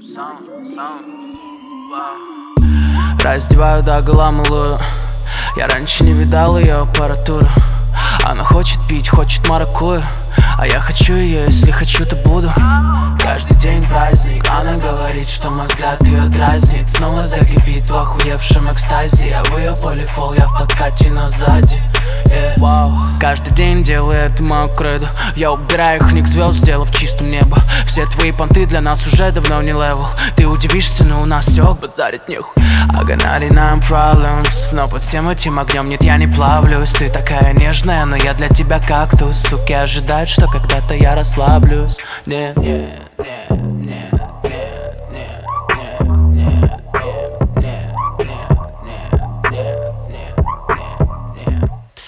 Раздеваю догола малую. Я раньше не видал ее аппаратуру. Она хочет пить, хочет маракую, а я хочу ее, если хочу, то буду. Каждый день праздник. Она говорит, что мой взгляд ее дразнит. Снова закипит в охуевшем экстазе. Я в ее полифол, я в подкате, но сзади. Каждый день делаю это мою кредо. Я убираю их ник звезд, сделав чистым небо. Все твои понты для нас уже давно не левел. Ты удивишься, но у нас все базарит нехуй. I got 99 problems, но под всем этим огнем нет, я не плавлюсь. Ты такая нежная, но я для тебя кактус. Суки ожидают, что когда-то я расслаблюсь. Нет, нет, нет, нет, нет, нет, нет, нет, нет, нет, нет, нет.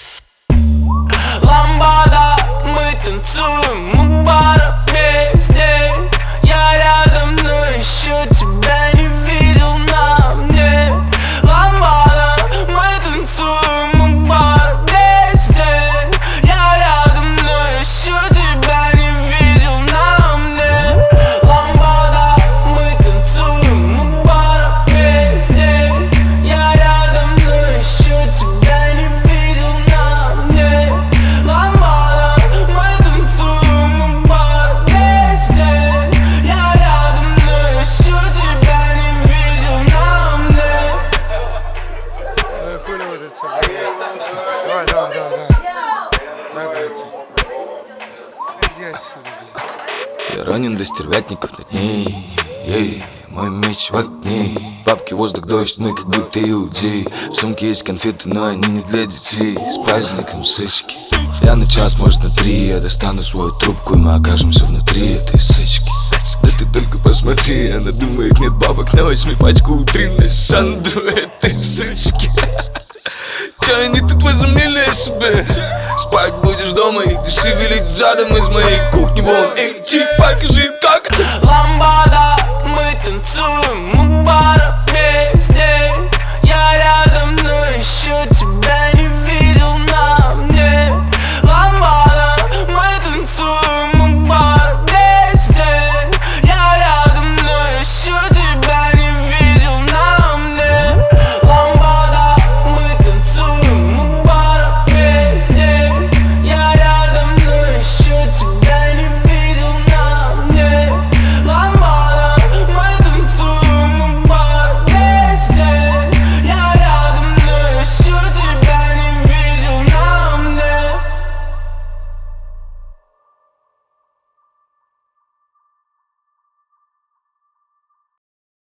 Ламбада, мы танцуем, мы бара везде. Я рядом, но еще тебя не видел на мне. Ламбада, мы танцуем, мы бара везде. Я рядом, но еще тебя не видел на мне. Ламбада, мы танцуем, мы бара везде. Я рядом, но еще тебя не видел на мне. Ламбада, мы танцуем, мы бара везде. Я рядом, но еще тебя не видел на мне. Хули вот это все. Давай. Дай пойти. Иди отсюда, блядь. Я ранен до стервятников над ней. Ей, мой меч в огне. Бабки, воздух, дождь, мы как будто иудеи. В сумке есть конфеты, но они не для детей. С праздником сычки. Я на час, может на 3. Я достану свою трубку, и мы окажемся внутри этой сычки. Да ты только посмотри, она думает, нет бабок, на 8 пачку утренней Сандру этой сычки. Че они тут возомнили о себе? Спать будешь дома и ты шевелить задом из моей кухни вон. Эй, чик, покажи, как это. Ламбада,